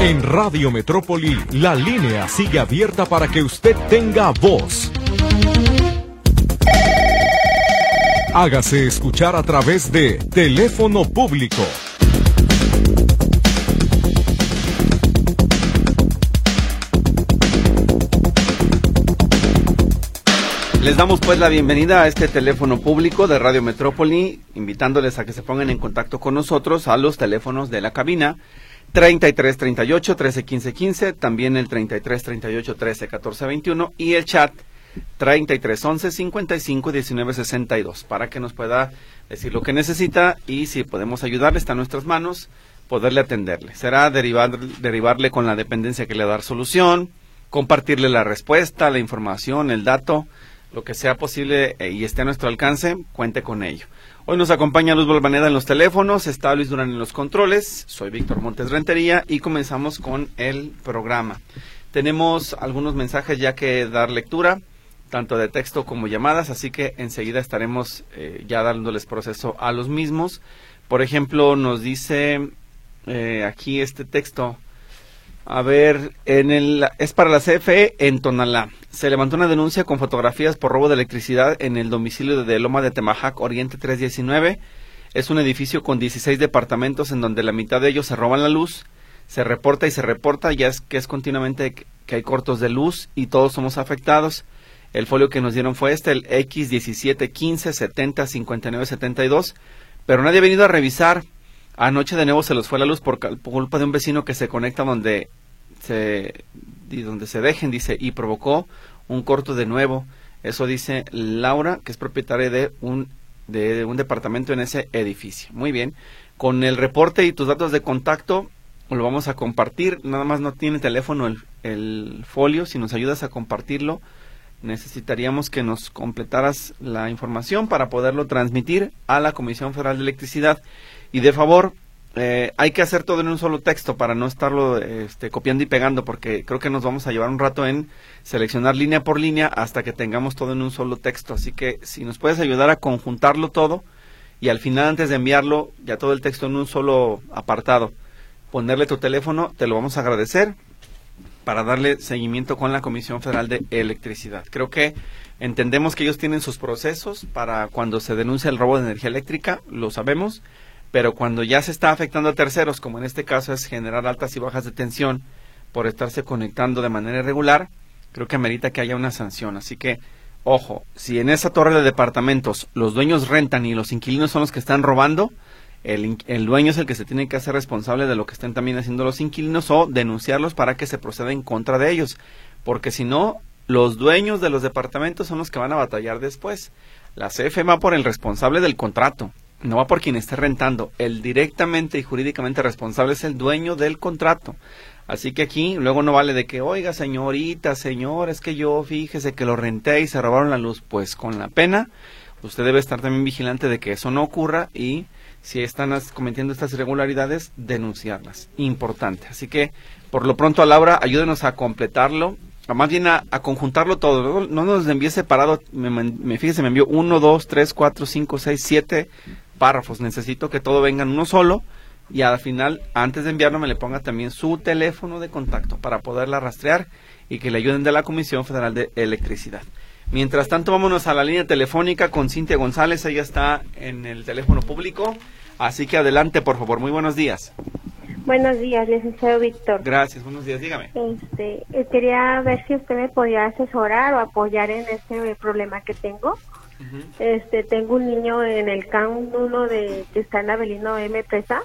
En Radio Metrópoli, la línea sigue abierta para que usted tenga voz. Hágase escuchar a través de teléfono público. Les damos pues la bienvenida a este teléfono público de Radio Metrópoli, invitándoles a que se pongan en contacto con nosotros a los teléfonos de la cabina 33 38 13 15 15, también el 33 38 13 14 21 y el chat 33 11 55 19 62 para que nos pueda decir lo que necesita y si podemos ayudarle, está en nuestras manos poderle atenderle. Será derivarle con la dependencia que le va a dar solución, compartirle la respuesta, la información, el dato, lo que sea posible y esté a nuestro alcance, cuente con ello. Hoy nos acompaña Luz Balvaneda en los teléfonos, está Luis Durán en los controles, soy Víctor Montes Rentería y comenzamos con el programa. Tenemos algunos mensajes ya que dar lectura, tanto de texto como llamadas, así que enseguida estaremos ya dándoles proceso a los mismos. Por ejemplo, nos dice aquí este texto. A ver, es para la CFE en Tonalá. Se levantó una denuncia con fotografías por robo de electricidad en el domicilio de Loma de Temajac, Oriente 319. Es un edificio con 16 departamentos en donde la mitad de ellos se roban la luz. Se reporta y se reporta, ya es que es continuamente que hay cortos de luz y todos somos afectados. El folio que nos dieron fue el X17 15 70 59 72, pero nadie ha venido a revisar. Anoche de nuevo se les fue la luz por culpa de un vecino que se conecta donde se dejen, dice, y provocó un corto de nuevo. Eso dice Laura, que es propietaria de un departamento en ese edificio. Muy bien, con el reporte y tus datos de contacto lo vamos a compartir. Nada más no tiene teléfono el folio. Si nos ayudas a compartirlo, necesitaríamos que nos completaras la información para poderlo transmitir a la Comisión Federal de Electricidad. Y de favor, hay que hacer todo en un solo texto para no estarlo copiando y pegando, porque creo que nos vamos a llevar un rato en seleccionar línea por línea hasta que tengamos todo en un solo texto. Así que si nos puedes ayudar a conjuntarlo todo y al final, antes de enviarlo, ya todo el texto en un solo apartado, ponerle tu teléfono, te lo vamos a agradecer para darle seguimiento con la Comisión Federal de Electricidad. Creo que entendemos que ellos tienen sus procesos para cuando se denuncia el robo de energía eléctrica, lo sabemos, pero cuando ya se está afectando a terceros, como en este caso es generar altas y bajas de tensión por estarse conectando de manera irregular, creo que amerita que haya una sanción. Así que, ojo, si en esa torre de departamentos los dueños rentan y los inquilinos son los que están robando, el dueño es el que se tiene que hacer responsable de lo que estén también haciendo los inquilinos o denunciarlos para que se proceda en contra de ellos, porque si no, los dueños de los departamentos son los que van a batallar después. La CFE va por el responsable del contrato, no va por quien esté rentando. El directamente y jurídicamente responsable es el dueño del contrato. Así que aquí luego no vale de que, oiga señorita, señor, es que yo fíjese que lo renté y se robaron la luz. Pues con la pena, usted debe estar también vigilante de que eso no ocurra y si están cometiendo estas irregularidades, denunciarlas. Importante. Así que, por lo pronto, a Laura, ayúdenos a completarlo, más bien a conjuntarlo todo. No nos envíe separado. Fíjese, me envió 1, 2, 3, 4, 5, 6, 7 párrafos. Necesito que todo venga en uno solo y al final, antes de enviarlo, me le ponga también su teléfono de contacto para poderla rastrear y que le ayuden de la Comisión Federal de Electricidad. Mientras tanto, vámonos a la línea telefónica con Cintia González. Ella está en el teléfono público, así que adelante, por favor. Muy buenos días. Buenos días, licenciado Víctor. Gracias, buenos días, dígame. Quería ver si usted me podía asesorar o apoyar en este problema que tengo. Tengo un niño en el CAN 1 que está en Avelino M. Presa.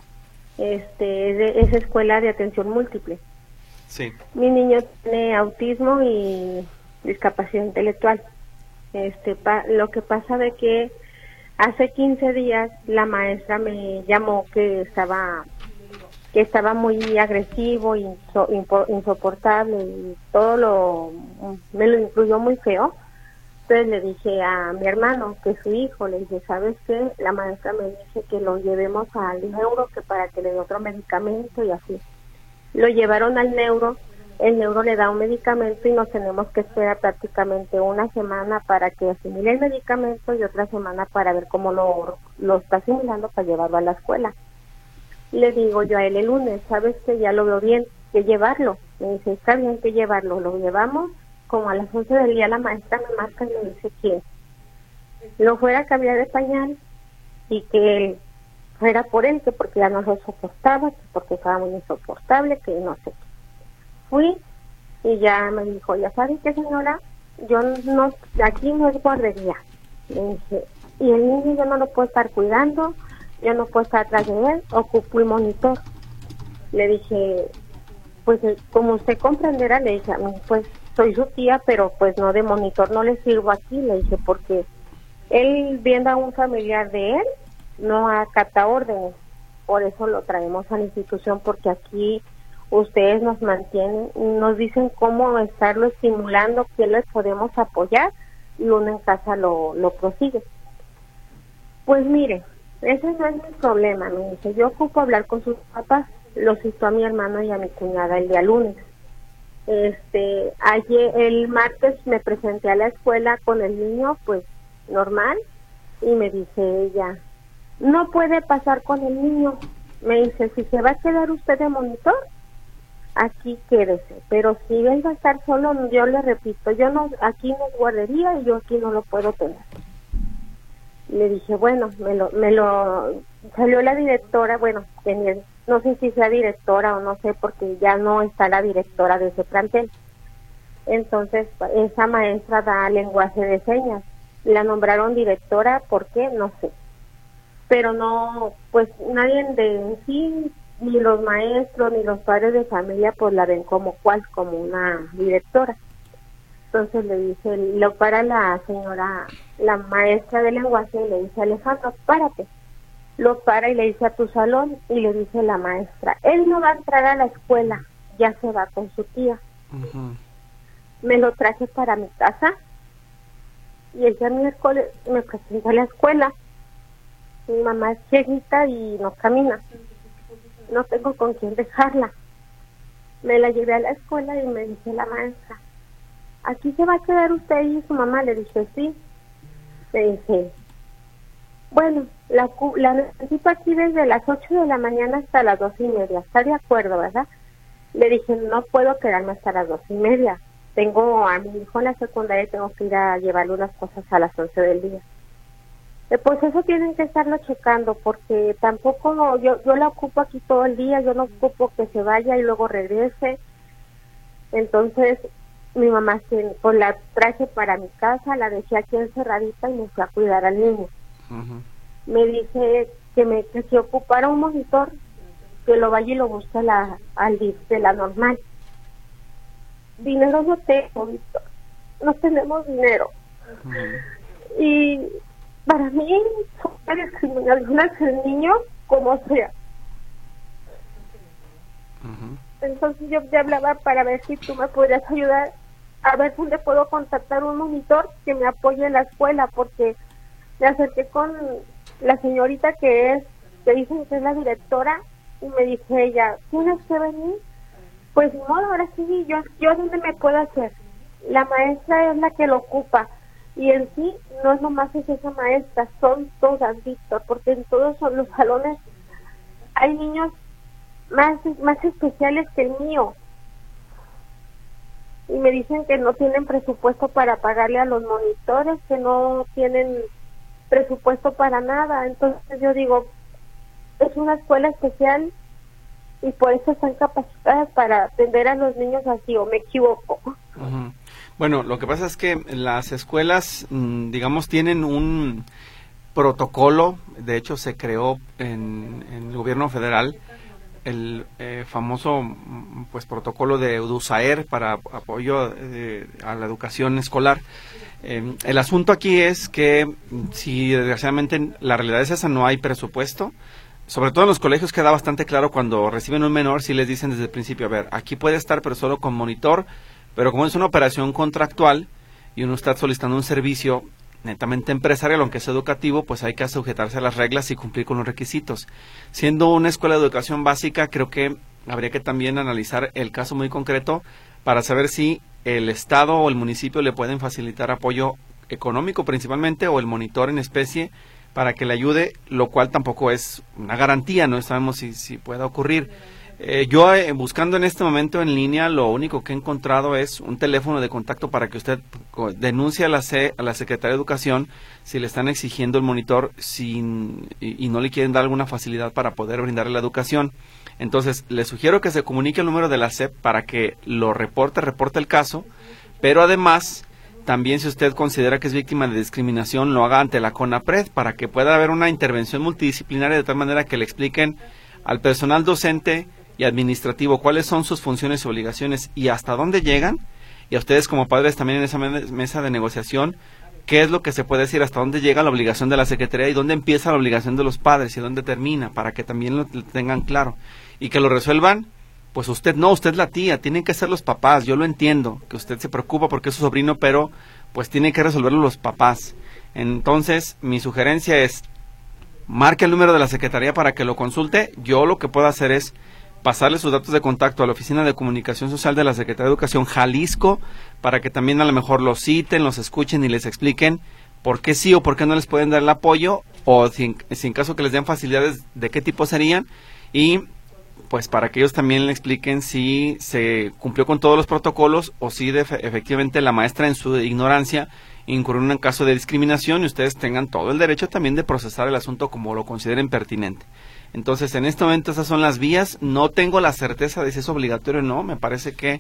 Es escuela de atención múltiple. Sí. Mi niño tiene autismo y discapacidad intelectual. Lo que pasa de que hace 15 días la maestra me llamó que estaba muy agresivo, insoportable y me lo incluyó muy feo. Entonces le dije a mi hermano, que es su hijo, le dije, ¿sabes qué? La maestra me dice que lo llevemos al neuro, que para que le dé otro medicamento y así. Lo llevaron al neuro, el neuro le da un medicamento y nos tenemos que esperar prácticamente una semana para que asimile el medicamento y otra semana para ver cómo lo está asimilando para llevarlo a la escuela. Le digo yo a él el lunes, sabes que ya lo veo bien, que llevarlo. Me dice, está bien que llevarlo, lo llevamos. Como a las 11 del día la maestra me marca y me dice que lo fuera a cambiar de pañal y que él fuera por él, que porque ya no lo soportaba, que porque estaba muy insoportable, que no sé qué. Fui y ya me dijo, ya sabe qué, señora, yo no, aquí no es guardería. Le dije, y el niño yo no lo puedo estar cuidando, yo no puedo estar atrás de él, ocupo el monitor. Le dije, pues como usted comprenderá, le dije, a mí pues soy su tía, pero pues no, de monitor no le sirvo aquí, le dije, porque él viendo a un familiar de él, no acata órdenes, por eso lo traemos a la institución, porque aquí ustedes nos mantienen, nos dicen cómo estarlo estimulando, qué les podemos apoyar, y uno en casa lo prosigue. Pues mire, ese no es mi problema, me dice, yo ocupo hablar con sus papás, lo citó a mi hermano y a mi cuñada el día lunes. Ayer, el martes me presenté a la escuela con el niño, pues normal, y me dice ella, no puede pasar con el niño. Me dice, si se va a quedar usted de monitor, aquí quédese, pero si él va a estar solo, yo le repito, yo no, aquí no es guardería y yo aquí no lo puedo tener. Le dije, bueno, salió la directora, bueno, no sé si sea directora o no sé, porque ya no está la directora de ese plantel. Entonces, esa maestra da lenguaje de señas. La nombraron directora, ¿por qué? No sé. Pero no, pues nadie de sí, ni los maestros, ni los padres de familia, pues la ven como una directora. Entonces le dice, lo para la señora, la maestra de lenguaje, y le dice, Alejandro, párate. Lo para y le dice, a tu salón, y le dice la maestra, él no va a entrar a la escuela, ya se va con su tía. Uh-huh. Me lo traje para mi casa, y el día miércoles me presenté a la escuela. Mi mamá es cieguita y no camina, no tengo con quién dejarla. Me la llevé a la escuela y me dice la maestra, ¿aquí se va a quedar usted y su mamá? Le dije, sí. Me dice, bueno, la necesito aquí desde las 8 de la mañana hasta las 2:30. ¿Está de acuerdo, verdad? Le dije, no puedo quedarme hasta las 2:30. Tengo a mi hijo en la secundaria y tengo que ir a llevarle unas cosas a las 11 del día. Pues eso tienen que estarlo checando, porque tampoco yo la ocupo aquí todo el día, yo no ocupo que se vaya y luego regrese. Entonces mi mamá pues la traje para mi casa, la dejé aquí encerradita y me fui a cuidar al niño. Uh-huh. Me dice que si ocupara un monitor, que lo vaya y lo busque al DIF de la normal. Dinero no tengo, Víctor, no tenemos dinero. Uh-huh. Y para mí fue una discriminación hacia el niño como sea. Uh-huh. Entonces yo te hablaba para ver si tú me podrías ayudar a ver dónde puedo contactar un monitor que me apoye en la escuela, porque me acerqué con la señorita que dicen que es la directora, y me dice ella, ¿tienes que venir? Pues no, ahora sí, yo ¿dónde me puedo hacer? La maestra es la que lo ocupa, y en sí no es nomás esa maestra, son todas, Víctor, porque en todos los salones hay niños más especiales que el mío. Y me dicen que no tienen presupuesto para pagarle a los monitores, que no tienen presupuesto para nada. Entonces yo digo, es una escuela especial y por eso están capacitadas para atender a los niños así, ¿o me equivoco? Uh-huh. Bueno, lo que pasa es que las escuelas, digamos, tienen un protocolo. De hecho se creó en el gobierno federal el famoso pues protocolo de UDUSAER para apoyo a la educación escolar. El asunto aquí es que si desgraciadamente la realidad es esa, no hay presupuesto. Sobre todo en los colegios queda bastante claro cuando reciben un menor, si les dicen desde el principio, a ver, aquí puede estar pero solo con monitor, pero como es una operación contractual y uno está solicitando un servicio netamente empresarial, aunque es educativo, pues hay que sujetarse a las reglas y cumplir con los requisitos. Siendo una escuela de educación básica, creo que habría que también analizar el caso muy concreto para saber si el Estado o el municipio le pueden facilitar apoyo económico principalmente, o el monitor en especie, para que le ayude, lo cual tampoco es una garantía, no sabemos si pueda ocurrir. Yo buscando en este momento en línea, lo único que he encontrado es un teléfono de contacto para que usted denuncie a la Secretaría de Educación si le están exigiendo el monitor y no le quieren dar alguna facilidad para poder brindarle la educación. Entonces, le sugiero que se comunique el número de la SEP para que lo reporte el caso, pero además, también si usted considera que es víctima de discriminación, lo haga ante la CONAPRED para que pueda haber una intervención multidisciplinaria de tal manera que le expliquen al personal docente y administrativo cuáles son sus funciones y obligaciones y hasta dónde llegan, y a ustedes como padres también en esa mesa de negociación, qué es lo que se puede decir, hasta dónde llega la obligación de la Secretaría y dónde empieza la obligación de los padres y dónde termina, para que también lo tengan claro y que lo resuelvan. Pues usted no, usted es la tía, tienen que ser los papás. Yo lo entiendo, que usted se preocupa porque es su sobrino, pero pues tienen que resolverlo los papás. Entonces, mi sugerencia es, marque el número de la Secretaría para que lo consulte. Yo lo que puedo hacer es pasarle sus datos de contacto a la Oficina de Comunicación Social de la Secretaría de Educación Jalisco, para que también a lo mejor los citen, los escuchen y les expliquen por qué sí o por qué no les pueden dar el apoyo, o si en caso que les den facilidades, de qué tipo serían, y pues para que ellos también le expliquen si se cumplió con todos los protocolos o si efectivamente la maestra en su ignorancia incurrió en un caso de discriminación, y ustedes tengan todo el derecho también de procesar el asunto como lo consideren pertinente. Entonces, en este momento esas son las vías. No tengo la certeza de si es obligatorio o no. Me parece que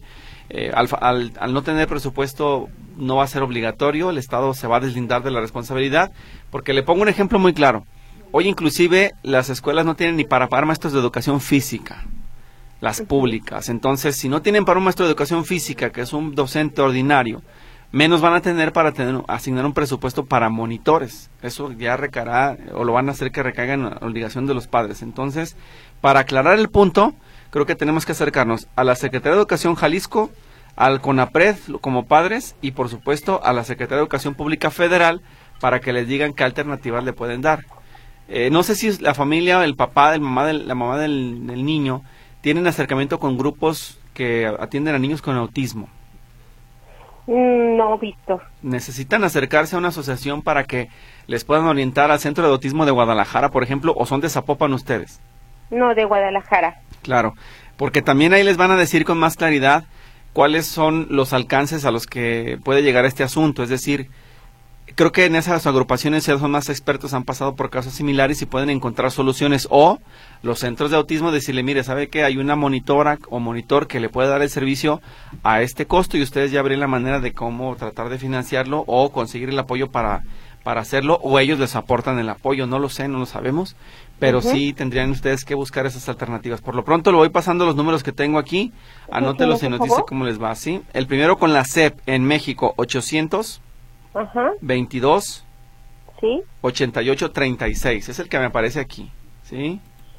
al no tener presupuesto no va a ser obligatorio. El Estado se va a deslindar de la responsabilidad, porque le pongo un ejemplo muy claro. Hoy inclusive las escuelas no tienen ni para pagar maestros de educación física, las públicas. Entonces, si no tienen para un maestro de educación física, que es un docente ordinario, menos van a tener para asignar un presupuesto para monitores. Eso ya recaerá, o lo van a hacer que recaiga en la obligación de los padres. Entonces, para aclarar el punto, creo que tenemos que acercarnos a la Secretaría de Educación Jalisco, al CONAPRED como padres, y por supuesto a la Secretaría de Educación Pública Federal, para que les digan qué alternativas le pueden dar. No sé si la familia, el papá, la mamá del niño, tienen acercamiento con grupos que atienden a niños con autismo. No, Víctor. ¿Necesitan acercarse a una asociación para que les puedan orientar al Centro de Autismo de Guadalajara, por ejemplo, o son de Zapopan ustedes? No, de Guadalajara. Claro, porque también ahí les van a decir con más claridad cuáles son los alcances a los que puede llegar este asunto. Es decir, creo que en esas agrupaciones ya son más expertos, han pasado por casos similares y pueden encontrar soluciones. O los centros de autismo decirle, mire, ¿sabe qué? Hay una monitora o monitor que le puede dar el servicio a este costo, y ustedes ya abren la manera de cómo tratar de financiarlo o conseguir el apoyo para hacerlo, o ellos les aportan el apoyo. No lo sé, no lo sabemos, pero sí tendrían ustedes que buscar esas alternativas. Por lo pronto le voy pasando los números que tengo aquí, anótelos y nos dice cómo les va, ¿sí? El primero con la SEP en México, 800 22 ¿sí? 88 36, es el que me aparece aquí, ¿sí?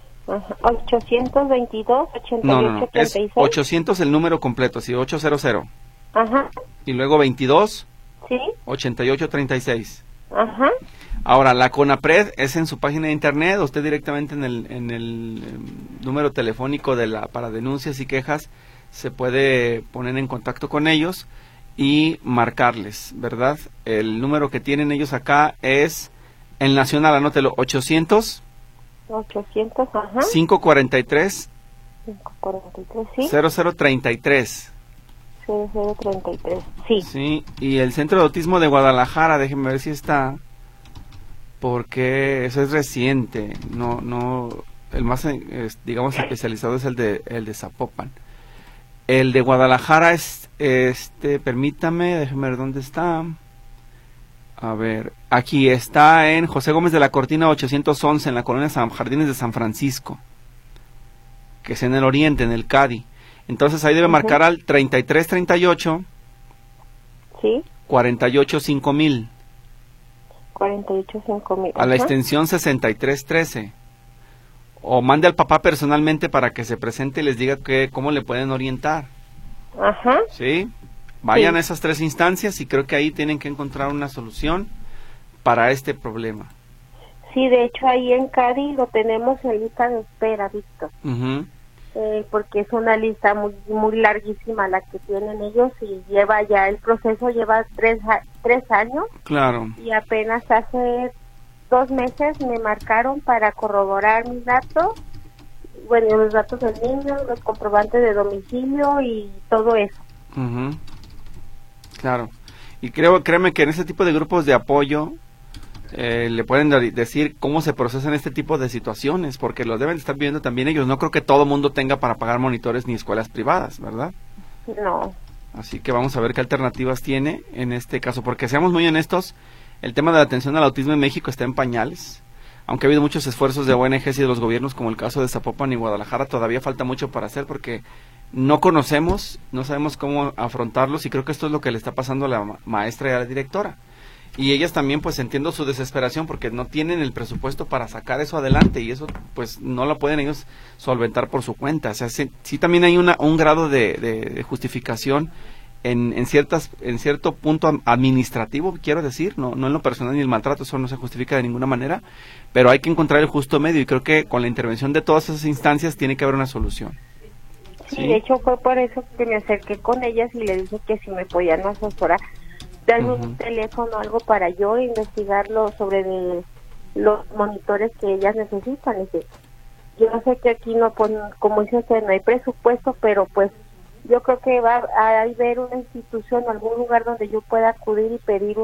822 88 no, 36. es 800 el número completo, sí, 800. Ajá. Y luego 22 ¿sí? 88 36. Ajá. Ahora, la CONAPRED es en su página de internet, usted directamente en el número telefónico para denuncias y quejas se puede poner en contacto con ellos y marcarles, ¿verdad? El número que tienen ellos acá es el nacional, anótelo, 800 ajá. 543 ¿sí? 0033. 0033, sí. Sí, y el Centro de Autismo de Guadalajara, déjenme ver si está, porque eso es reciente, no, el más, digamos, especializado es el de Zapopan. El de Guadalajara es, permítame, déjenme ver dónde está. A ver, aquí está en José Gómez de la Cortina 811, en la colonia Jardines de San Francisco, que es en el oriente, en el CADI. Entonces ahí debe marcar al 3338 ¿sí? 48 5000 48 5000 a la extensión 6313, o mande al papá personalmente para que se presente y les diga cómo le pueden orientar. Ajá. ¿Sí? Vayan a esas tres instancias y creo que ahí tienen que encontrar una solución para este problema. Sí, de hecho ahí en Cádiz lo tenemos en lista de espera, Víctor. Porque es una lista muy larguísima la que tienen ellos, y lleva ya el proceso, lleva 3 años. Claro. Y apenas hace 2 meses me marcaron para corroborar mis datos, bueno, los datos del niño, los comprobantes de domicilio y todo eso. Uh-huh. Claro. Y créeme que en ese tipo de grupos de apoyo le pueden decir cómo se procesan este tipo de situaciones, porque lo deben estar viendo también ellos. No creo que todo mundo tenga para pagar monitores ni escuelas privadas, ¿verdad? No. Así que vamos a ver qué alternativas tiene en este caso, porque seamos muy honestos, el tema de la atención al autismo en México está en pañales. Aunque ha habido muchos esfuerzos de ONGs y de los gobiernos, como el caso de Zapopan y Guadalajara, todavía falta mucho para hacer porque no conocemos, no sabemos cómo afrontarlos, y creo que esto es lo que le está pasando a la maestra y a la directora. Y ellas también, pues entiendo su desesperación porque no tienen el presupuesto para sacar eso adelante, y eso pues no lo pueden ellos solventar por su cuenta. O sea, sí también hay un grado de justificación en cierto punto administrativo, quiero decir, no en lo personal ni el maltrato, eso no se justifica de ninguna manera, pero hay que encontrar el justo medio, y creo que con la intervención de todas esas instancias tiene que haber una solución. Sí, de hecho fue por eso que me acerqué con ellas y le dije que si me podían asesorar, darme un teléfono, algo para yo investigarlo sobre los monitores que ellas necesitan. Y yo sé que aquí no, como dice usted, no hay presupuesto, pero pues yo creo que va a haber una institución, algún lugar donde yo pueda acudir y pedir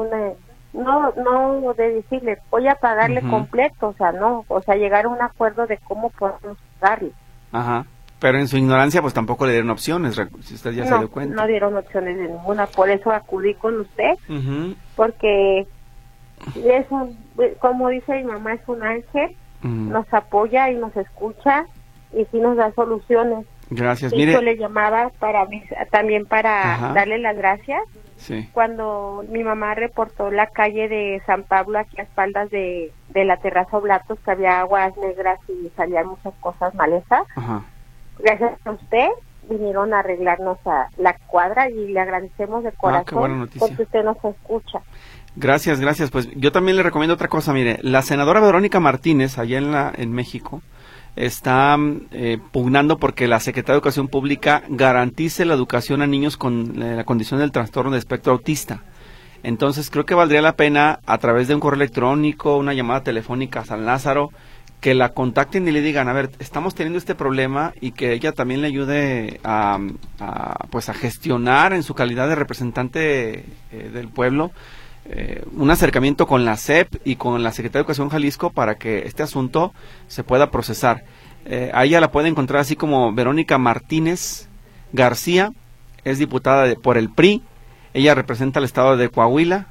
no de decirle, voy a pagarle completo, o sea, llegar a un acuerdo de cómo podemos darle. Ajá, pero en su ignorancia pues tampoco le dieron opciones, si usted ya se dio cuenta. No dieron opciones de ninguna, por eso acudí con usted, porque eso, como dice mi mamá, es un ángel, nos apoya y nos escucha y sí nos da soluciones. Gracias. Mire, yo le llamaba también para darle las gracias. Sí. Cuando mi mamá reportó la calle de San Pablo aquí a espaldas de la terraza Oblatos, que había aguas negras y salían muchas cosas malezas. Gracias a usted vinieron a arreglarnos a la cuadra y le agradecemos de corazón. Qué buena noticia. Porque usted nos escucha. Gracias. Pues yo también le recomiendo otra cosa. Mire, la senadora Verónica Martínez, allá en México, está pugnando porque la Secretaría de Educación Pública garantice la educación a niños con la condición del trastorno de espectro autista. Entonces creo que valdría la pena, a través de un correo electrónico, una llamada telefónica a San Lázaro, que la contacten y le digan, a ver, estamos teniendo este problema, y que ella también le ayude a gestionar en su calidad de representante del pueblo un acercamiento con la SEP y con la Secretaría de Educación Jalisco para que este asunto se pueda procesar. A ella la puede encontrar así como Verónica Martínez García, es diputada por el PRI, ella representa al estado de Coahuila,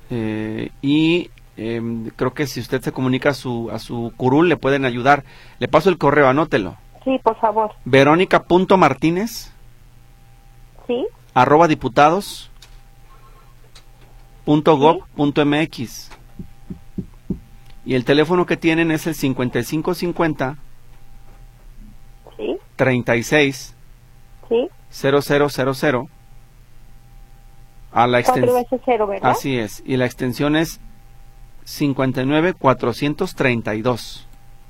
y creo que si usted se comunica a su curul le pueden ayudar. Le paso el correo, anótelo. Sí, por favor. Verónica.martínez ¿sí? @diputados.gov.mx, y el teléfono que tienen es el 5550 ¿sí? 36 ¿sí? 0000 a la extensión. ¿verdad? Así es, y la extensión es 59432.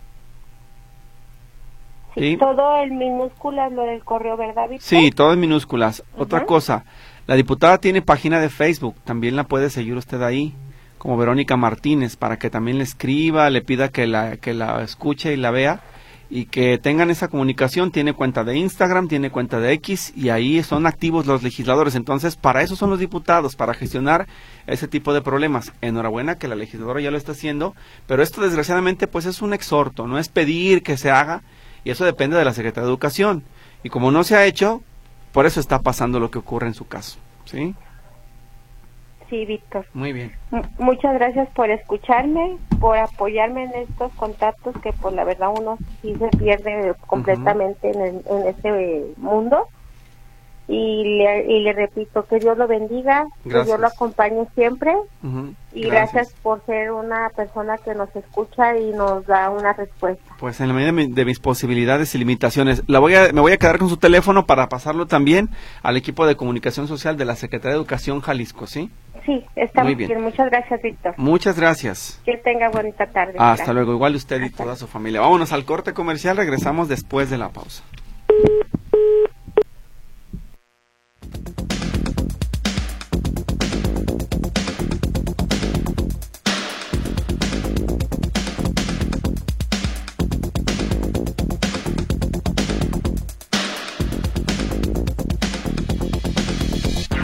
Sí, todo en minúsculas lo del correo, ¿verdad, Víctor? Sí, todo en minúsculas. Otra cosa, la diputada tiene página de Facebook, también la puede seguir usted ahí, como Verónica Martínez, para que también le escriba, le pida que la escuche y la vea, y que tengan esa comunicación. Tiene cuenta de Instagram, tiene cuenta de X, y ahí son activos los legisladores. Entonces, para eso son los diputados, para gestionar ese tipo de problemas. Enhorabuena que la legisladora ya lo está haciendo, pero esto desgraciadamente pues es un exhorto, no es pedir que se haga, y eso depende de la Secretaría de Educación, y como no se ha hecho, por eso está pasando lo que ocurre en su caso, ¿sí? Sí, Víctor. Muy bien. Muchas gracias por escucharme, por apoyarme en estos contactos que pues la verdad uno sí se pierde completamente en este mundo. Y le repito, que Dios lo bendiga, gracias. Que Dios lo acompañe siempre. Y gracias por ser una persona que nos escucha y nos da una respuesta. Pues en la medida de mis posibilidades y limitaciones, me voy a quedar con su teléfono para pasarlo también al equipo de comunicación social de la Secretaría de Educación Jalisco, ¿sí? Sí, está muy bien. Muchas gracias, Víctor. Muchas gracias. Que tenga bonita tarde. Hasta luego, igual usted y toda su familia. Vámonos al corte comercial, regresamos después de la pausa.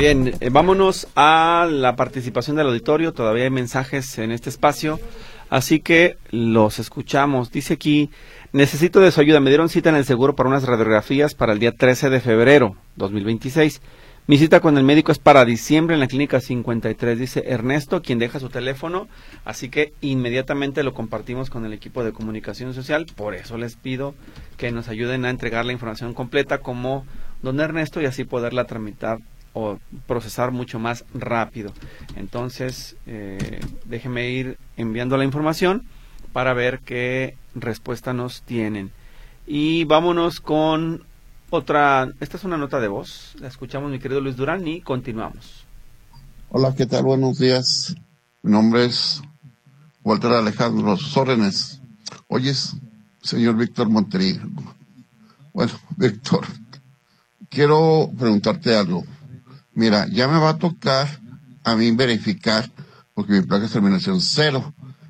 Bien, vámonos a la participación del auditorio. Todavía hay mensajes en este espacio, así que los escuchamos. Dice aquí, necesito de su ayuda. Me dieron cita en el seguro para unas radiografías para el día 13 de febrero 2026. Mi cita con el médico es para diciembre en la clínica 53, dice Ernesto, quien deja su teléfono, así que inmediatamente lo compartimos con el equipo de comunicación social. Por eso les pido que nos ayuden a entregar la información completa como don Ernesto y así poderla tramitar o procesar mucho más rápido. Entonces, déjeme ir enviando la información para ver qué respuesta nos tienen. Y vámonos con otra. Esta es una nota de voz. La escuchamos, mi querido Luis Durán, y continuamos. Hola, ¿qué tal? Buenos días. Mi nombre es Walter Alejandro Sórenes. Oyes, señor Víctor Montería. Bueno, Víctor, quiero preguntarte algo. Mira, ya me va a tocar a mí verificar, porque mi placa es terminación 0.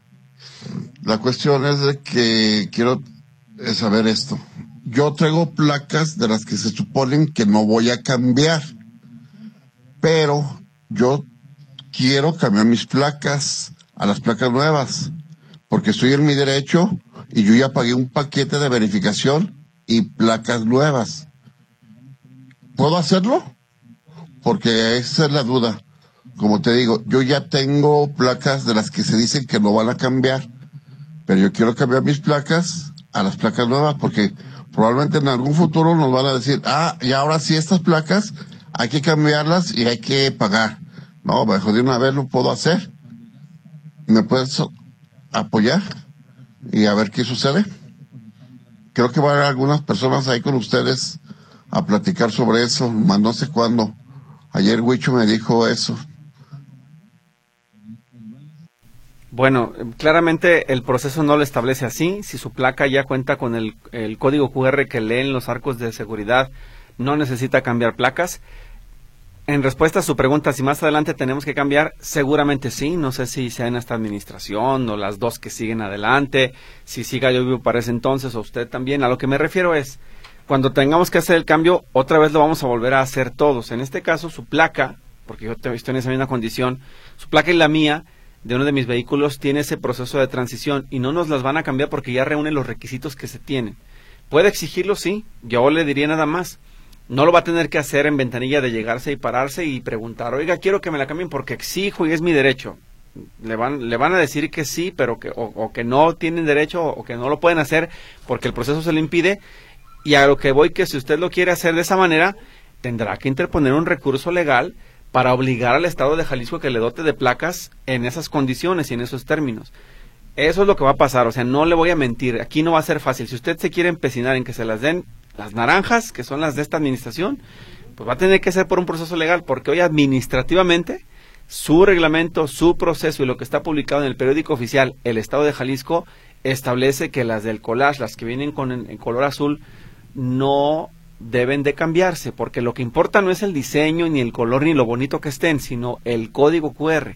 La cuestión es de que quiero saber esto. Yo traigo placas de las que se suponen que no voy a cambiar, pero yo quiero cambiar mis placas a las placas nuevas, porque estoy en mi derecho y yo ya pagué un paquete de verificación y placas nuevas. ¿Puedo hacerlo? Porque esa es la duda. Como te digo, yo ya tengo placas de las que se dicen que no van a cambiar, pero yo quiero cambiar mis placas a las placas nuevas, porque probablemente en algún futuro nos van a decir, y ahora sí estas placas hay que cambiarlas y hay que pagar. No, mejor de una vez lo puedo hacer. ¿Me puedes apoyar? Y a ver qué sucede. Creo que van a haber algunas personas ahí con ustedes a platicar sobre eso, más no sé cuándo. Ayer Huicho me dijo eso. Bueno, claramente el proceso no lo establece así. Si su placa ya cuenta con el código QR que leen los arcos de seguridad, no necesita cambiar placas. En respuesta a su pregunta, si más adelante tenemos que cambiar, seguramente sí. No sé si sea en esta administración o las dos que siguen adelante, si siga yo vivo para ese entonces o usted también. A lo que me refiero es, cuando tengamos que hacer el cambio, otra vez lo vamos a volver a hacer todos. En este caso, su placa, porque yo estoy en esa misma condición, su placa y la mía, de uno de mis vehículos, tiene ese proceso de transición y no nos las van a cambiar porque ya reúne los requisitos que se tienen. ¿Puede exigirlo? Sí. Yo le diría nada más. No lo va a tener que hacer en ventanilla de llegarse y pararse y preguntar, oiga, quiero que me la cambien porque exijo y es mi derecho. Le van a decir que sí, pero que no tienen derecho o que no lo pueden hacer porque el proceso se le impide. Y a lo que voy, que si usted lo quiere hacer de esa manera, tendrá que interponer un recurso legal para obligar al Estado de Jalisco que le dote de placas en esas condiciones y en esos términos. Eso es lo que va a pasar, o sea, no le voy a mentir, aquí no va a ser fácil. Si usted se quiere empecinar en que se las den las naranjas, que son las de esta administración, pues va a tener que ser por un proceso legal, porque hoy administrativamente su reglamento, su proceso y lo que está publicado en el periódico oficial, el Estado de Jalisco, establece que las del collage, las que vienen en color azul, no deben de cambiarse, porque lo que importa no es el diseño, ni el color, ni lo bonito que estén, sino el código QR.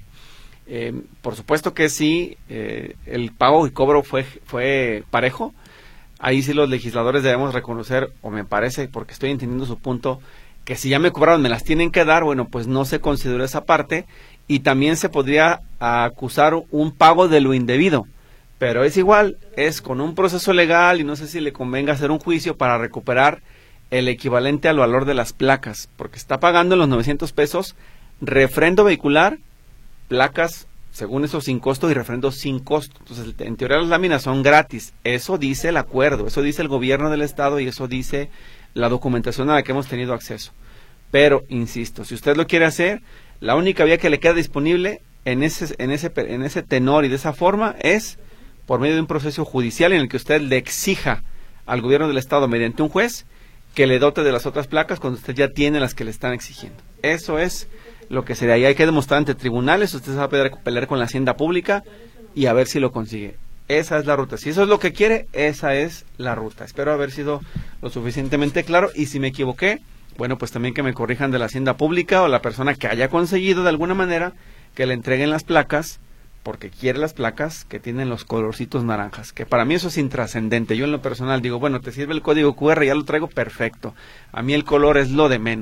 Por supuesto que sí, el pago y cobro fue parejo. Ahí sí los legisladores debemos reconocer, o me parece, porque estoy entendiendo su punto, que si ya me cobraron, me las tienen que dar. Bueno, pues no se consideró esa parte, y también se podría acusar un pago de lo indebido. Pero es igual, es con un proceso legal y no sé si le convenga hacer un juicio para recuperar el equivalente al valor de las placas, porque está pagando los 900 pesos refrendo vehicular, placas según eso sin costo y refrendo sin costo. Entonces, en teoría las láminas son gratis. Eso dice el acuerdo, eso dice el gobierno del estado y eso dice la documentación a la que hemos tenido acceso. Pero, insisto, si usted lo quiere hacer, la única vía que le queda disponible en ese tenor y de esa forma es por medio de un proceso judicial en el que usted le exija al gobierno del estado mediante un juez que le dote de las otras placas cuando usted ya tiene las que le están exigiendo. Eso es lo que sería, y hay que demostrar ante tribunales, usted se va a poder pelear con la hacienda pública y a ver si lo consigue. Esa es la ruta. Si eso es lo que quiere, esa es la ruta. Espero haber sido lo suficientemente claro, y si me equivoqué, bueno, pues también que me corrijan de la hacienda pública o la persona que haya conseguido de alguna manera que le entreguen las placas, porque quiere las placas que tienen los colorcitos naranjas, que para mí eso es intrascendente. Yo en lo personal digo, bueno, te sirve el código QR, ya lo traigo, perfecto. A mí el color es lo de menos.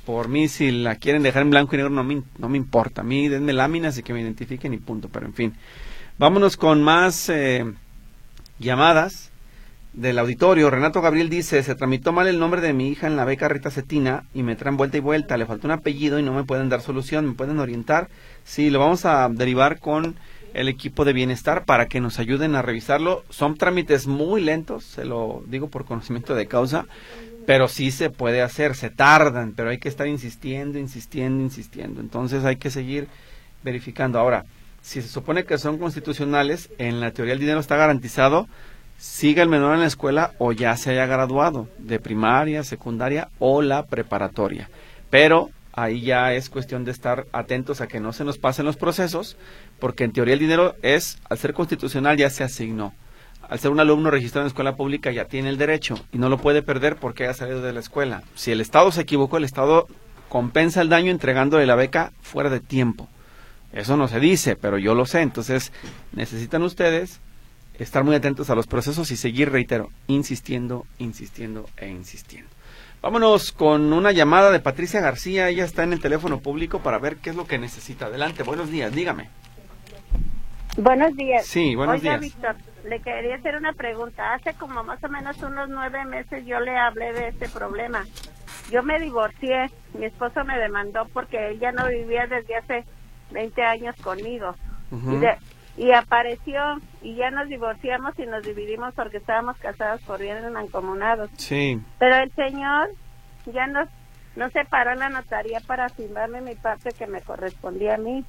Por mí, si la quieren dejar en blanco y negro, no me importa. A mí denme láminas y que me identifiquen y punto. Pero en fin, vámonos con más llamadas del auditorio. Renato Gabriel dice: se tramitó mal el nombre de mi hija en la beca Rita Cetina y me traen vuelta y vuelta, le faltó un apellido y no me pueden dar solución, ¿me pueden orientar? Sí, lo vamos a derivar con el equipo de bienestar para que nos ayuden a revisarlo. Son trámites muy lentos, se lo digo por conocimiento de causa, pero sí se puede hacer, se tardan, pero hay que estar insistiendo. Entonces hay que seguir verificando. Ahora, si se supone que son constitucionales, en la teoría el dinero está garantizado, siga el menor en la escuela o ya se haya graduado de primaria, secundaria o la preparatoria. Pero ahí ya es cuestión de estar atentos a que no se nos pasen los procesos, porque en teoría el dinero al ser constitucional ya se asignó. Al ser un alumno registrado en escuela pública ya tiene el derecho y no lo puede perder porque haya salido de la escuela. Si el Estado se equivocó, el Estado compensa el daño entregándole la beca fuera de tiempo. Eso no se dice, pero yo lo sé. Entonces necesitan ustedes estar muy atentos a los procesos y seguir, reitero, insistiendo. Vámonos con una llamada de Patricia García. Ella está en el teléfono público para ver qué es lo que necesita. Adelante, buenos días, dígame. Buenos días. Sí, buenos días. Víctor, le quería hacer una pregunta. Hace como más o menos unos 9 meses yo le hablé de este problema. Yo me divorcié, mi esposo me demandó porque él ya no vivía desde hace 20 años conmigo. Y apareció y ya nos divorciamos y nos dividimos porque estábamos casados por bienes mancomunados. Sí. Pero el señor ya no se paró en la notaría para firmarme mi parte que me correspondía a mí.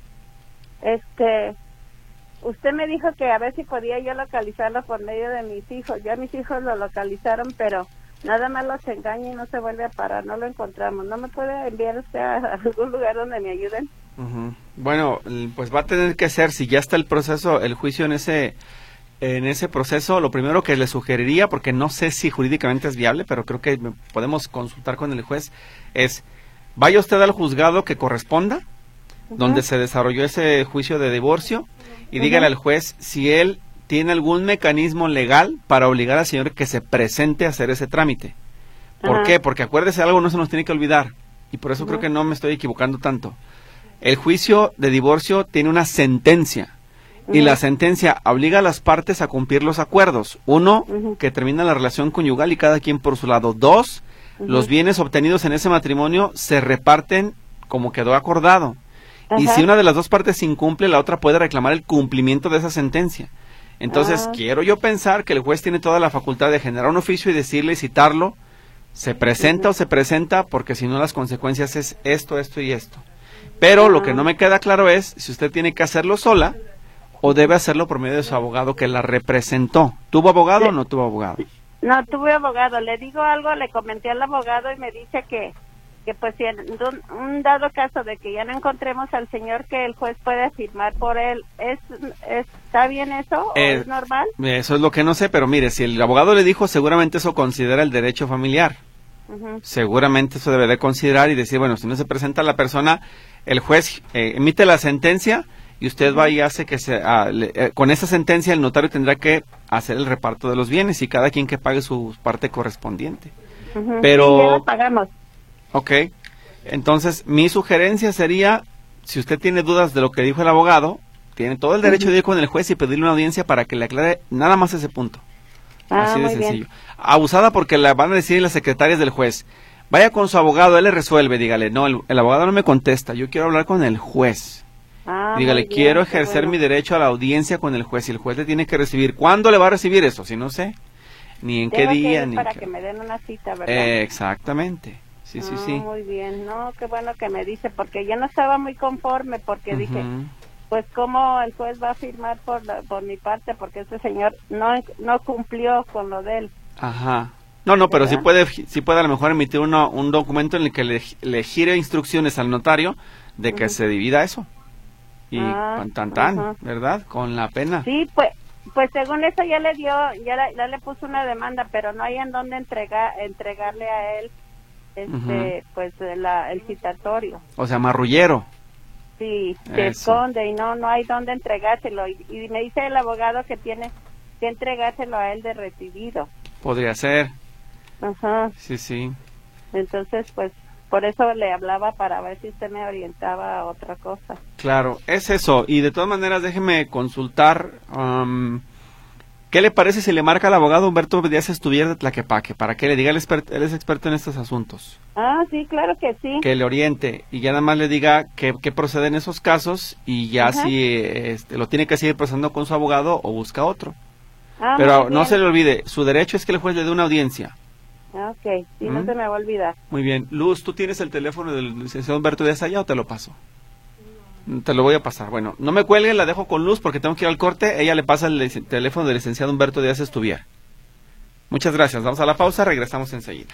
Usted me dijo que a ver si podía yo localizarlo por medio de mis hijos. Ya mis hijos lo localizaron, pero nada más los engaña y no se vuelve a parar, no lo encontramos. ¿No me puede enviar usted a algún lugar donde me ayuden? Bueno, pues va a tener que ser, si ya está el proceso, el juicio en ese proceso, lo primero que le sugeriría, porque no sé si jurídicamente es viable, pero creo que podemos consultar con el juez, es vaya usted al juzgado que corresponda, donde se desarrolló ese juicio de divorcio, y dígale al juez si él tiene algún mecanismo legal para obligar al señor que se presente a hacer ese trámite. ¿Por qué? Porque acuérdese, algo no se nos tiene que olvidar, y por eso creo que no me estoy equivocando tanto. El juicio de divorcio tiene una sentencia, y la sentencia obliga a las partes a cumplir los acuerdos. 1, que termina la relación conyugal y cada quien por su lado. 2, los bienes obtenidos en ese matrimonio se reparten como quedó acordado. Y si una de las dos partes incumple, la otra puede reclamar el cumplimiento de esa sentencia. Entonces, quiero yo pensar que el juez tiene toda la facultad de generar un oficio y decirle y citarlo, se presenta o se presenta, porque si no las consecuencias es esto y esto. Pero lo que no me queda claro es si usted tiene que hacerlo sola o debe hacerlo por medio de su abogado que la representó. ¿Tuvo abogado o no tuvo abogado? No, tuve abogado. Le digo algo, le comenté al abogado y me dice que pues si en un dado caso de que ya no encontremos al señor, que el juez puede firmar por él. ¿Está bien eso o es normal? Eso es lo que no sé, pero mire, si el abogado le dijo, seguramente eso considera el derecho familiar. Seguramente eso debe de considerar y decir, bueno, si no se presenta la persona, el juez emite la sentencia y usted va y hace que con esa sentencia el notario tendrá que hacer el reparto de los bienes y cada quien que pague su parte correspondiente. Pero ya lo pagamos. Ok, entonces mi sugerencia sería, si usted tiene dudas de lo que dijo el abogado, tiene todo el derecho de ir con el juez y pedirle una audiencia para que le aclare nada más ese punto. Así de sencillo. Bien. Abusada porque la van a decir las secretarias del juez. Vaya con su abogado, él le resuelve, dígale, no, el abogado no me contesta, yo quiero hablar con el juez. Dígale, quiero ejercer mi derecho a la audiencia con el juez y el juez le tiene que recibir. ¿Cuándo le va a recibir eso? Si no sé, ni en qué día. Para que me den una cita, ¿verdad? Exactamente. Sí. Muy bien, no, qué bueno que me dice, porque yo no estaba muy conforme, porque dije, pues cómo el juez va a firmar por mi parte, porque ese señor no cumplió con lo de él. No, pero sí puede a lo mejor emitir un documento en el que le gire instrucciones al notario de que se divida eso. Y ¿verdad? Con la pena. Sí, pues según eso ya le puso una demanda, pero no hay en dónde entregarle a él pues el citatorio. O sea, marrullero. Sí, se esconde y no hay dónde entregárselo. Y me dice el abogado que tiene que entregárselo a él de recibido. Podría ser. Sí. Entonces, pues por eso le hablaba para ver si usted me orientaba a otra cosa. Claro, es eso. Y de todas maneras, déjeme consultar. ¿Qué le parece si le marca al abogado Humberto Díaz Estuvier de Tlaquepaque? Para que le diga, él es experto en estos asuntos. Ah, sí, claro que sí. Que le oriente y ya nada más le diga qué procede en esos casos y ya si lo tiene que seguir procesando con su abogado o busca otro. Pero no se le olvide, su derecho es que el juez le dé una audiencia. Ok, sí, no se me va a olvidar. Muy bien. Luz, ¿tú tienes el teléfono del licenciado Humberto Díaz allá o te lo paso? Te lo voy a pasar. Bueno, no me cuelgue, la dejo con Luz porque tengo que ir al corte. Ella le pasa el teléfono del licenciado Humberto Díaz Estuvier. Muchas gracias. Vamos a la pausa, regresamos enseguida.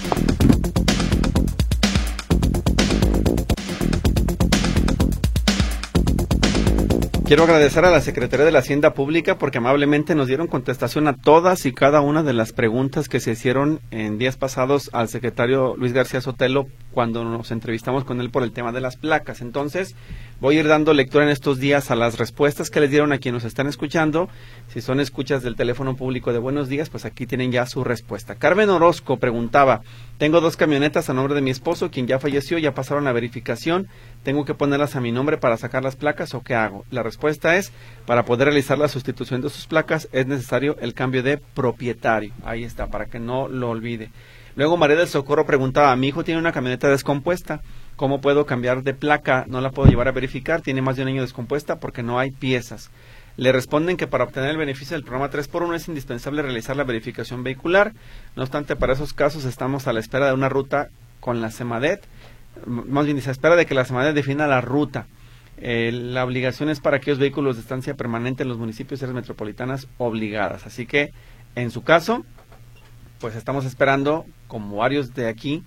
Quiero agradecer a la Secretaría de la Hacienda Pública porque amablemente nos dieron contestación a todas y cada una de las preguntas que se hicieron en días pasados al secretario Luis García Sotelo cuando nos entrevistamos con él por el tema de las placas. Entonces, voy a ir dando lectura en estos días a las respuestas que les dieron a quienes nos están escuchando. Si son escuchas del teléfono público de Buenos Días, pues aquí tienen ya su respuesta. Carmen Orozco preguntaba, tengo 2 camionetas a nombre de mi esposo, quien ya falleció, ya pasaron la verificación, ¿tengo que ponerlas a mi nombre para sacar las placas o qué hago? La respuesta es, para poder realizar la sustitución de sus placas es necesario el cambio de propietario. Ahí está, para que no lo olvide. Luego María del Socorro preguntaba, mi hijo tiene una camioneta descompuesta, ¿cómo puedo cambiar de placa? No la puedo llevar a verificar, tiene más de un año descompuesta porque no hay piezas. Le responden que para obtener el beneficio del programa 3x1 es indispensable realizar la verificación vehicular. No obstante, para esos casos estamos a la espera de una ruta con la SEMADET. Más bien, se espera de que la SEMADET defina la ruta. La obligación es para aquellos vehículos de estancia permanente en los municipios y áreas metropolitanas obligadas. Así que, en su caso, pues estamos esperando, como varios de aquí,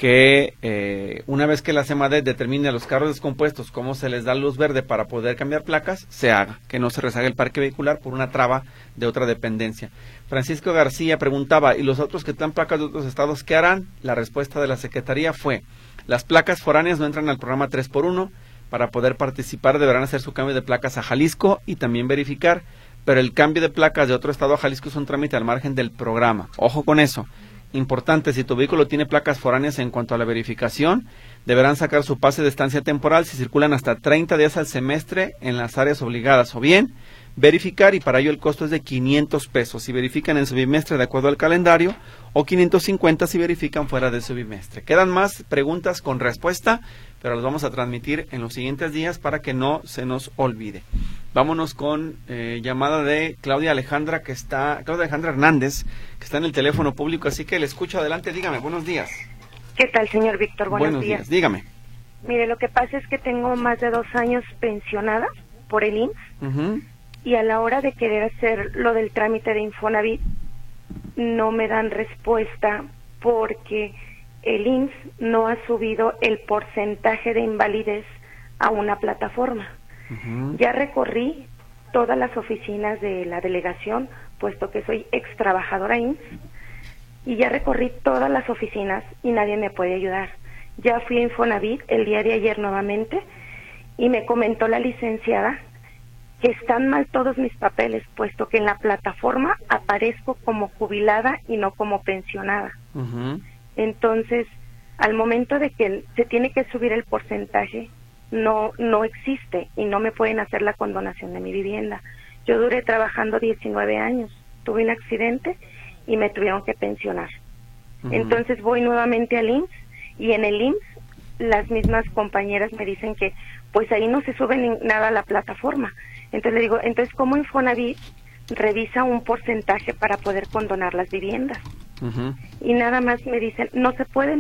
que una vez que la SEMADET determine a los carros descompuestos cómo se les da luz verde para poder cambiar placas, se haga, que no se rezague el parque vehicular por una traba de otra dependencia. Francisco García preguntaba, ¿y los otros que están placas de otros estados qué harán? La respuesta de la Secretaría fue, las placas foráneas no entran al programa 3x1, para poder participar deberán hacer su cambio de placas a Jalisco y también verificar, pero el cambio de placas de otro estado a Jalisco es un trámite al margen del programa. Ojo con eso. Importante, si tu vehículo tiene placas foráneas en cuanto a la verificación, deberán sacar su pase de estancia temporal si circulan hasta 30 días al semestre en las áreas obligadas, o bien verificar, y para ello el costo es de 500 pesos si verifican en su bimestre de acuerdo al calendario, o 550 si verifican fuera de su bimestre. Quedan más preguntas con respuesta, pero las vamos a transmitir en los siguientes días para que no se nos olvide. Vámonos con llamada de Claudia Alejandra Hernández, que está en el teléfono público, así que le escucho. Adelante, dígame, buenos días. ¿Qué tal, señor Víctor? Buenos días. Dígame. Mire, lo que pasa es que tengo más de 2 años pensionada por el IMSS, y a la hora de querer hacer lo del trámite de Infonavit, no me dan respuesta porque el IMSS no ha subido el porcentaje de invalidez a una plataforma. Ya recorrí todas las oficinas de la delegación, puesto que soy ex trabajadora IMSS, y ya recorrí todas las oficinas y nadie me puede ayudar. Ya fui a Infonavit el día de ayer nuevamente y me comentó la licenciada que están mal todos mis papeles, puesto que en la plataforma aparezco como jubilada y no como pensionada. Entonces, al momento de que se tiene que subir el porcentaje, no existe y no me pueden hacer la condonación de mi vivienda. Yo duré trabajando 19 años, tuve un accidente y me tuvieron que pensionar. Entonces voy nuevamente al IMSS y en el IMSS las mismas compañeras me dicen que pues ahí no se sube nada a la plataforma. Entonces le digo, entonces ¿cómo Infonavit revisa un porcentaje para poder condonar las viviendas? Y nada más me dicen, no se puede.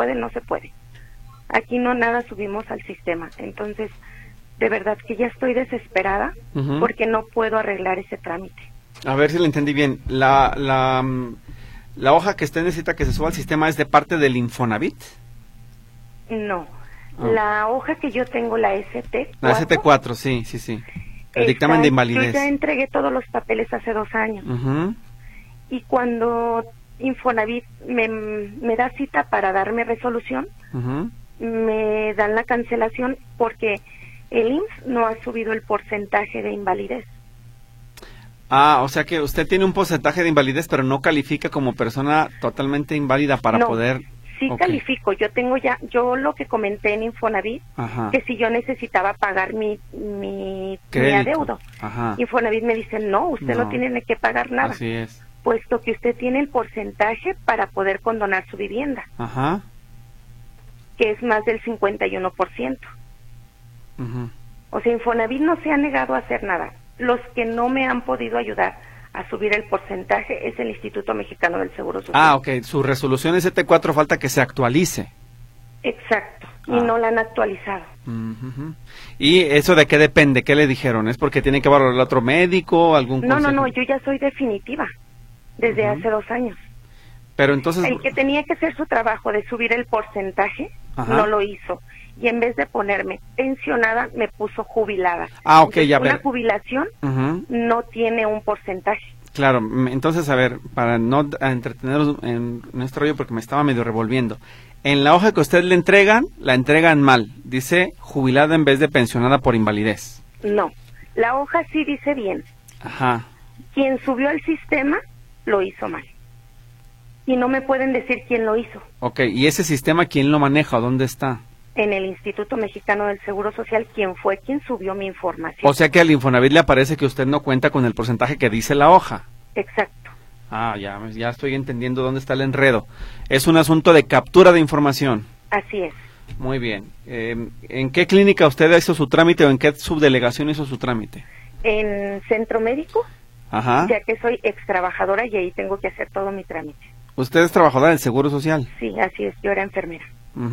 Aquí no nada subimos al sistema. Entonces, de verdad que ya estoy desesperada porque no puedo arreglar ese trámite. A ver si lo entendí bien. La hoja que usted necesita que se suba al sistema es de parte del Infonavit. No. La hoja que yo tengo, la ST4. La ST4, sí. El dictamen de invalidez. Yo ya entregué todos los papeles hace 2 años. Y cuando Infonavit me da cita para darme resolución, me dan la cancelación porque el IMSS no ha subido el porcentaje de invalidez. O sea que usted tiene un porcentaje de invalidez, pero no califica como persona totalmente inválida para poder... sí califico. Yo lo que comenté en Infonavit, que si yo necesitaba pagar mi adeudo. Infonavit me dice, no, usted no tiene que pagar nada. Así es. Puesto que usted tiene el porcentaje para poder condonar su vivienda. Que es más del 51%. O sea, Infonavit no se ha negado a hacer nada. Los que no me han podido ayudar a subir el porcentaje es el Instituto Mexicano del Seguro Social. Ok. Su resolución ST4 falta que se actualice. Exacto. Y no la han actualizado. ¿Y eso de qué depende? ¿Qué le dijeron? ¿Es porque tiene que valorar el otro médico? ¿Algún consejo? No, yo ya soy definitiva. Desde hace 2 años. Pero entonces... El que tenía que hacer su trabajo de subir el porcentaje, no lo hizo. Y en vez de ponerme pensionada, me puso jubilada. Entonces, ya ver. Una jubilación no tiene un porcentaje. Claro, entonces, a ver, para no entreteneros en este rollo porque me estaba medio revolviendo. En la hoja que usted le entregan, la entregan mal. Dice jubilada en vez de pensionada por invalidez. No, la hoja sí dice bien. Quien subió al sistema lo hizo mal. Y no me pueden decir quién lo hizo. ¿Y ese sistema quién lo maneja? ¿Dónde está? En el Instituto Mexicano del Seguro Social, quien subió mi información. O sea que al Infonavit le aparece que usted no cuenta con el porcentaje que dice la hoja. Exacto. Ya estoy entendiendo dónde está el enredo. Es un asunto de captura de información. Así es. Muy bien. ¿En qué clínica usted hizo su trámite o en qué subdelegación hizo su trámite? En Centro Médico, ya que soy ex trabajadora y ahí tengo que hacer todo mi trámite. ¿Usted es trabajadora del Seguro Social? Sí, así es. Yo era enfermera.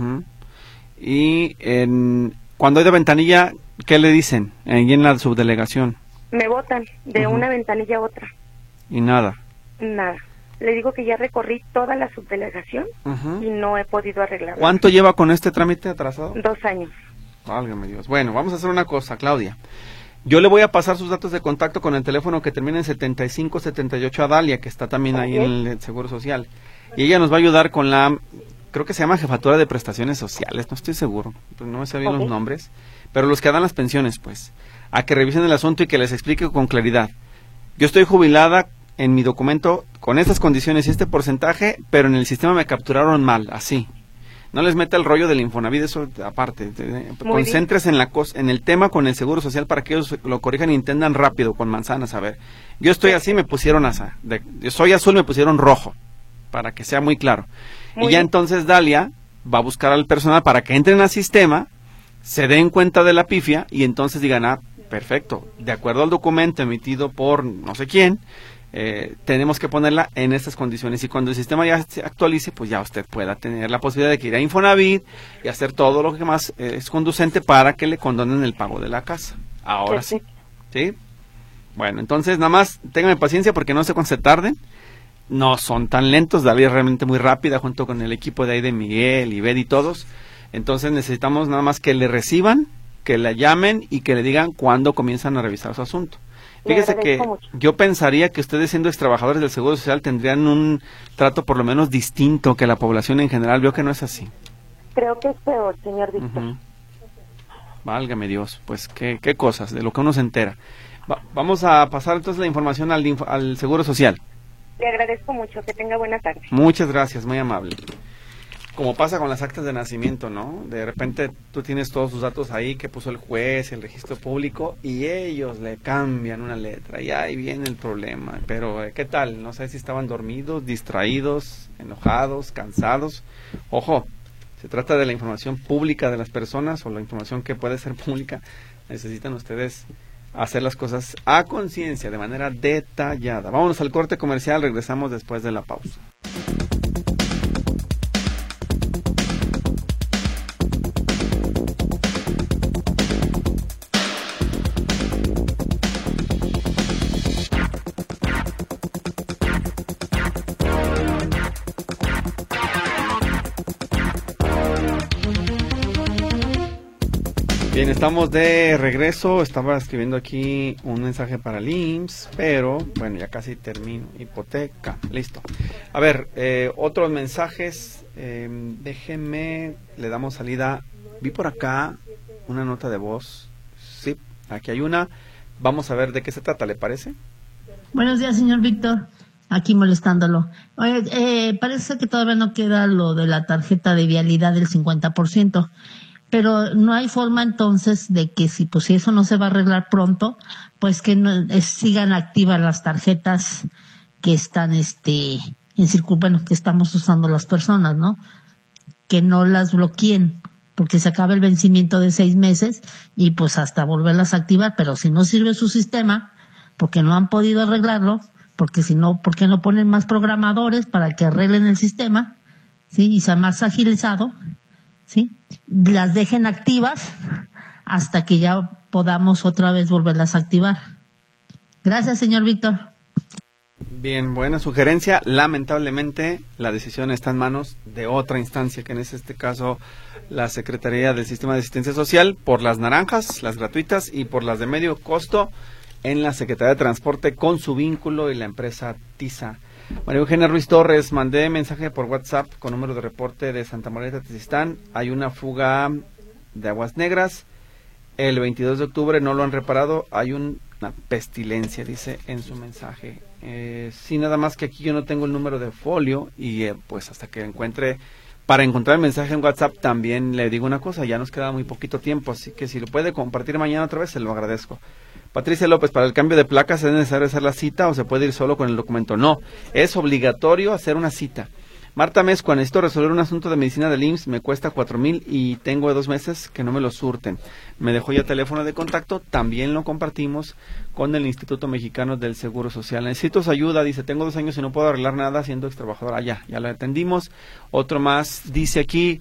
Y cuando hay de ventanilla, ¿qué le dicen ahí en la subdelegación? Me botan de una ventanilla a otra. ¿Y nada? Nada. Le digo que ya recorrí toda la subdelegación y no he podido arreglarlo. ¿Cuánto lleva con este trámite atrasado? 2 años. Válgame Dios. Bueno, vamos a hacer una cosa, Claudia. Yo le voy a pasar sus datos de contacto con el teléfono que termina en 7578 a Dalia, que está también ahí en el Seguro Social. Y ella nos va a ayudar con creo que se llama Jefatura de Prestaciones Sociales, no estoy seguro, no me sé bien los nombres, pero los que dan las pensiones, pues, a que revisen el asunto y que les explique con claridad. Yo estoy jubilada en mi documento con estas condiciones y este porcentaje, pero en el sistema me capturaron mal, así. No les meta el rollo del Infonavit, eso aparte. Concéntrese en el tema con el Seguro Social para que ellos lo corrijan y entendan rápido, con manzanas. A ver, yo estoy así, me pusieron yo soy azul, me pusieron rojo, para que sea muy claro. Y ya entonces Dalia va a buscar al personal para que entren al sistema, se den cuenta de la pifia y entonces digan, perfecto, de acuerdo al documento emitido por no sé quién, tenemos que ponerla en estas condiciones y cuando el sistema ya se actualice, pues ya usted pueda tener la posibilidad de que ir a Infonavit y hacer todo lo que más es conducente para que le condonen el pago de la casa. Ahora sí. ¿Sí? Bueno, entonces nada más ténganme paciencia porque no sé cuándo se tarden. No son tan lentos, Dalia es realmente muy rápida junto con el equipo de ahí de Miguel y Bed y todos. Entonces necesitamos nada más que le reciban, que la llamen y que le digan cuándo comienzan a revisar su asunto. Fíjese que yo pensaría que ustedes siendo ex trabajadores del Seguro Social tendrían un trato por lo menos distinto que la población en general. Veo que no es así. Creo que es peor, señor Víctor. Válgame Dios, pues qué cosas, de lo que uno se entera. Vamos a pasar entonces la información al Seguro Social. Le agradezco mucho, que tenga buena tarde. Muchas gracias, muy amable. Como pasa con las actas de nacimiento, ¿no? De repente tú tienes todos sus datos ahí que puso el juez, el registro público, y ellos le cambian una letra, y ahí viene el problema. Pero, ¿qué tal? No sé si estaban dormidos, distraídos, enojados, cansados. Ojo, se trata de la información pública de las personas, o la información que puede ser pública. Necesitan ustedes hacer las cosas a conciencia, de manera detallada. Vámonos al corte comercial, regresamos después de la pausa. Bien, estamos de regreso. Estaba escribiendo aquí un mensaje para el IMSS, pero bueno, ya casi termino. Hipoteca, listo. A ver, otros mensajes. Déjenme, le damos salida. Vi por acá una nota de voz. Sí, aquí hay una. Vamos a ver de qué se trata, ¿le parece? Buenos días, señor Víctor. aquí molestándolo. Oye, parece que todavía no queda lo de la tarjeta de vialidad del 50%, pero no hay forma entonces de que si eso no se va a arreglar pronto, pues que sigan activas las tarjetas que están que estamos usando las personas, ¿no? Que no las bloqueen, porque se acaba el vencimiento de 6 meses y pues hasta volverlas a activar, pero si no sirve su sistema, porque no han podido arreglarlo, porque si no, ¿por qué no ponen más programadores para que arreglen el sistema, sí, y sea más agilizado, sí, las dejen activas hasta que ya podamos otra vez volverlas a activar? Gracias, señor Víctor. Bien, buena sugerencia. Lamentablemente, la decisión está en manos de otra instancia, que en este caso la Secretaría del Sistema de Asistencia Social, por las naranjas, las gratuitas, y por las de medio costo en la Secretaría de Transporte con su vínculo y la empresa TISA. María Eugenia Ruiz Torres, mandé mensaje por WhatsApp con número de reporte de Santa María de Tezistán. Hay una fuga de aguas negras. El 22 de octubre no lo han reparado. Hay una pestilencia, dice en su mensaje. Sí, nada más que aquí yo no tengo el número de folio y pues hasta que encuentre, para encontrar el mensaje en WhatsApp, también le digo una cosa, ya nos queda muy poquito tiempo, así que si lo puede compartir mañana otra vez, se lo agradezco. Patricia López, para el cambio de placas, ¿es necesario hacer la cita o se puede ir solo con el documento? No, es obligatorio hacer una cita. Marta Mezcua, necesito resolver un asunto de medicina del IMSS, me cuesta 4,000 y tengo 2 meses que no me lo surten. Me dejó ya teléfono de contacto, también lo compartimos con el Instituto Mexicano del Seguro Social. Necesito su ayuda, dice, tengo 2 años y no puedo arreglar nada siendo extrabajadora. Ya lo atendimos. Otro más, dice aquí,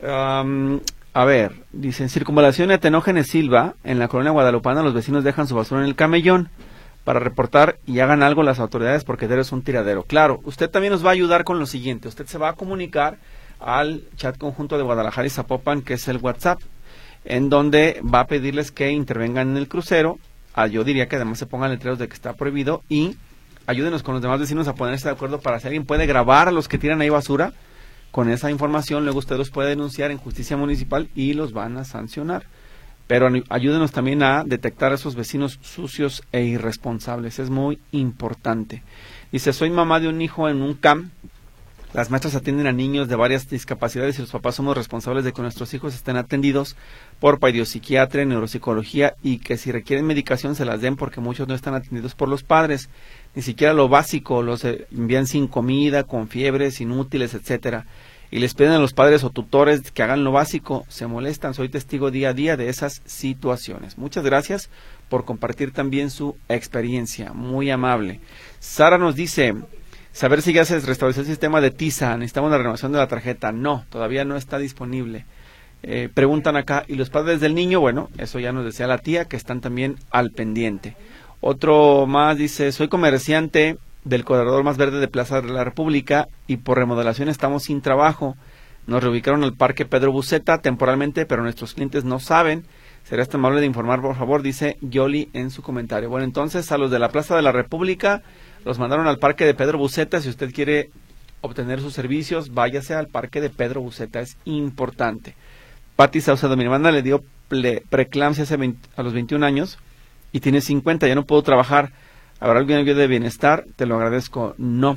dice, en Circunvalación Etenógenes Silva, en la colonia guadalupana, los vecinos dejan su basura en el camellón. Para reportar y hagan algo las autoridades porque eres un tiradero. Claro, usted también nos va a ayudar con lo siguiente. Usted se va a comunicar al chat conjunto de Guadalajara y Zapopan, que es el WhatsApp, en donde va a pedirles que intervengan en el crucero. Yo diría que además se pongan letreros de que está prohibido y ayúdenos con los demás vecinos a ponerse de acuerdo para si alguien puede grabar a los que tiran ahí basura. Con esa información luego usted los puede denunciar en justicia municipal y los van a sancionar. Pero ayúdenos también a detectar a esos vecinos sucios e irresponsables, es muy importante. Dice, soy mamá de un hijo en un CAM, las maestras atienden a niños de varias discapacidades y los papás somos responsables de que nuestros hijos estén atendidos por pediopsiquiatría, neuropsicología y que si requieren medicación se las den porque muchos no están atendidos por los padres, ni siquiera lo básico, los envían sin comida, con fiebres, inútiles, etcétera. Y les piden a los padres o tutores que hagan lo básico, se molestan, soy testigo día a día de esas situaciones. Muchas gracias por compartir también su experiencia, muy amable. Sara nos dice, saber si ya se restableció el sistema de TISA, necesitamos la renovación de la tarjeta. No, todavía no está disponible. Preguntan acá, ¿y los padres del niño? Bueno, eso ya nos decía la tía, que están también al pendiente. Otro más dice, soy comerciante del corredor más verde de Plaza de la República y por remodelación estamos sin trabajo. Nos reubicaron al Parque Pedro Buceta temporalmente, pero nuestros clientes no saben. ¿Sería tan amable de informar, por favor? Dice Yoli en su comentario. Bueno, entonces a los de la Plaza de la República los mandaron al Parque de Pedro Buceta. Si usted quiere obtener sus servicios, váyase al Parque de Pedro Buceta, es importante. Pati Saucedo, mi hermana le dio preeclampsia a los 21 años y tiene 50, ya no puedo trabajar. ¿Habrá alguna ayuda de bienestar? Te lo agradezco.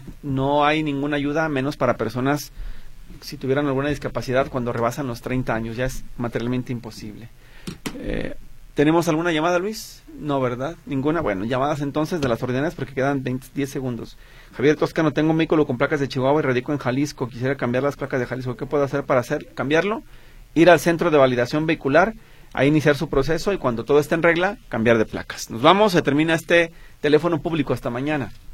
No hay ninguna ayuda, menos para personas si tuvieran alguna discapacidad cuando rebasan los 30 años. Ya es materialmente imposible. ¿Tenemos alguna llamada, Luis? No, ¿verdad? Ninguna. Bueno, llamadas entonces de las ordinarias porque quedan 10 segundos. Javier Toscano, tengo un vehículo con placas de Chihuahua y radico en Jalisco. Quisiera cambiar las placas de Jalisco. ¿Qué puedo hacer para cambiarlo? Ir al centro de validación vehicular, a iniciar su proceso y cuando todo esté en regla, cambiar de placas. Nos vamos, se termina este teléfono público. Hasta mañana.